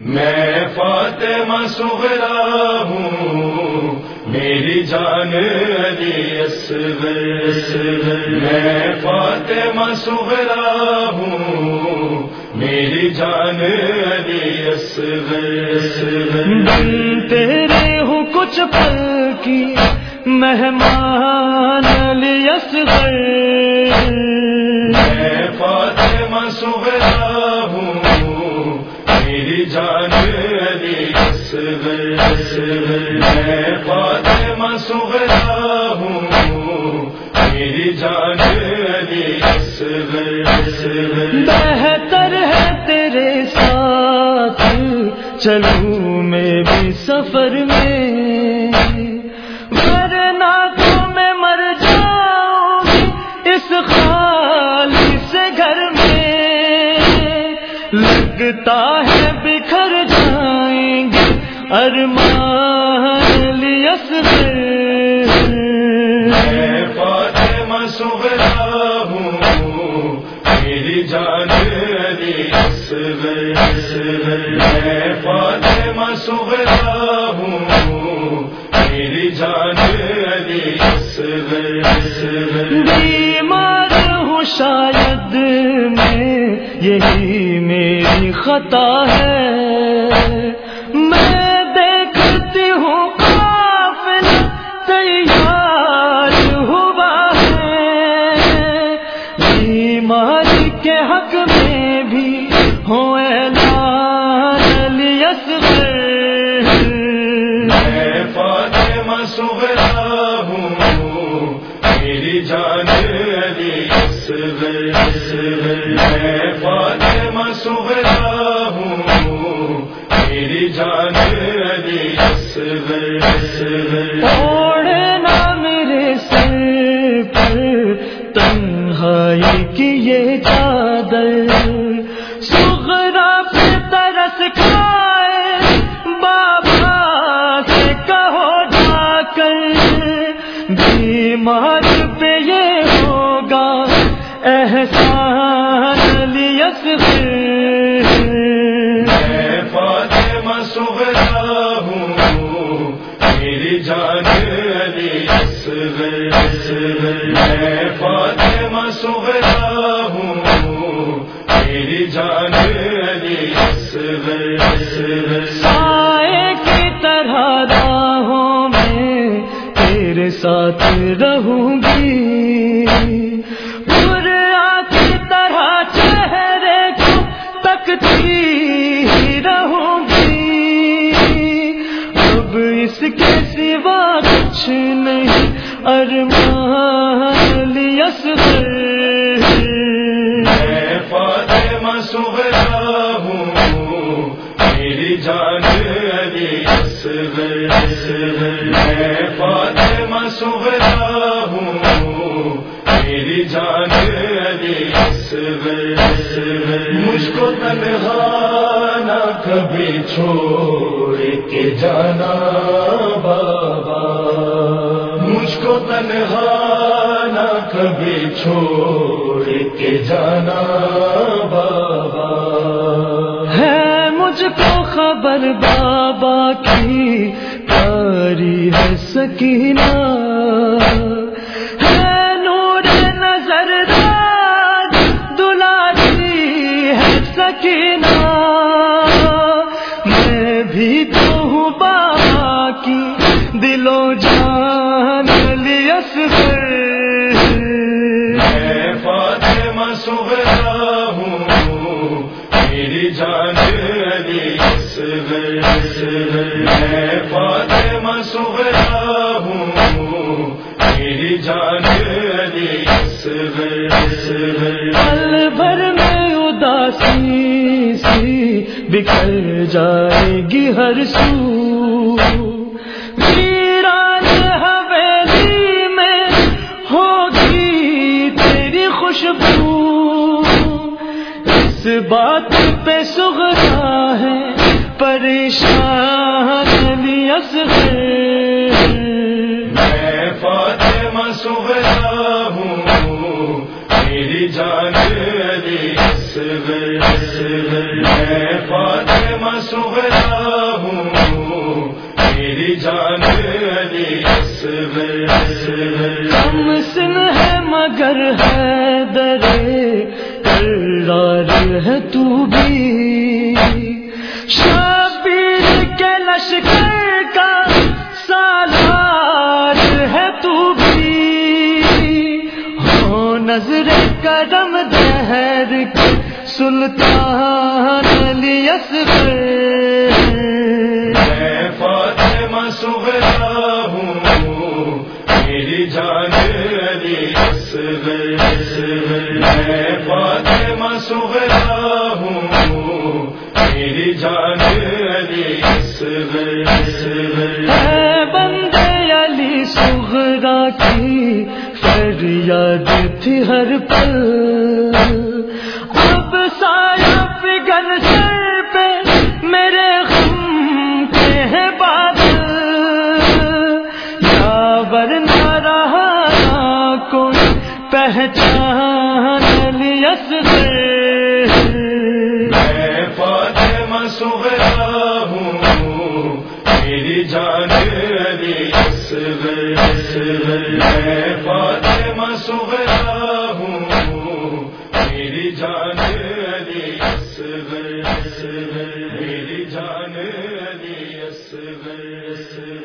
میں فاطمہ صغرا ہوں، میری جان علی اصغر، میں فاطمہ صغرا ہوں، میری جان علی اصغر، بن تیرے ہوں کچھ پل کی مہمان علی اصغر، میں فاطمہ صغرا ہوں، میری جان علی اصغر، میں فاطمہ صغرا ہوں، میری جان علی اصغر، بہتر ہے تیرے ساتھ چلوں میں بھی سفر میں، ورنہ تو میں مر جاؤں گی اس خالی سے گھر میں، لگتا ہے بکھر جائیں گے ارمان علی اصغر، میں فاطمہ صغرا ہوں، میری جان علی اصغر، میں فاطمہ صغرا ہوں، میری جان علی اصغر، بیمار ہوں شاید میں یہی میری خطا ہے، میں دیکھتی ہوں قافلہ تیار ہوا ہے، بیماری کے حق میں بھی ہو اعلان علی اصغر، میں فاطمہ صغرا ہوں، میری جان علی اصغر، میں فاطمہ صغرا ہوں، میری جان علی اصغر، اوڑھنا میرے سر پر تنہائی کی یہ چادر، صغرا پہ ترس کھائے بابا سے کہو جا کر، بیمار پہ یہ ہوگا احسان علی اصغر، میں فاطمہ صغرا ہوں، میری جان علی اصغر، میں فاطمہ صغرا ہوں، میری جان علی اصغر، سائے کی طرح راہوں میں تیرے ساتھ رہوں گی، برا کی طرح چہرے کو تکتی رہوں گی، اب اس کے سوا کچھ نہیں ارمان علی اصغر، میں فاطمہ صغرا ہوں، میری جان علی اصغر، میں فاطمہ صغرا ہوں، میری جان علی اصغر، مجھ کو تنہا نہ کبھی چھوڑ کے جانا بابا، مجھ کو تنہا نہ کبھی چھوڑ کے جانا بابا، ہے مجھ کو خبر بابا کی پیاری ہے سکینہ، ہے نور نظر دار دلاری ہے سکینہ، میں بھی تو ہوں بابا کی دل و جان علی اصغر، میں فاطمہ صغرا ہوں، میری جان علی اصغر، میں فاطمہ صغرا ہوں، میری جان علی اصغر، پل بھر میں اداسی سی بکھر جائے گی ہر سو، ویران حویلی میں ہوگی تیری خوشبو، اس بات پہ صغرا ہے پریشان علی اصغر، میں فاطمہ صغرا ہوں، میری جان علی اصغر، میں فاطمہ صغرا ہوں میری جان علی اصغر کم سن ہے مگر حیدر کرار ہے تو بھی شبیر کے لشکر کا سالار ہے تو بھی ہو نظر کرم دہر کے سلطان علی اصغر میں فاطمہ صغرا ہوں میری جان علی اصغر میں فاطمہ صغرا ہوں میری جان علی اصغر اے بندے علی صغرا کی فریاد تھی ہر پل اب سایہ فگر سر پہ میرے غم کے ہیں بادل یا ورنہ رہا نہ کوئی پہچان علی اصغر میں فاطمہ صغرا ہوں میری جان علی اصغر میں فاطمہ صغرا ہوں میری جان علی اصغر میری جان علی اصغر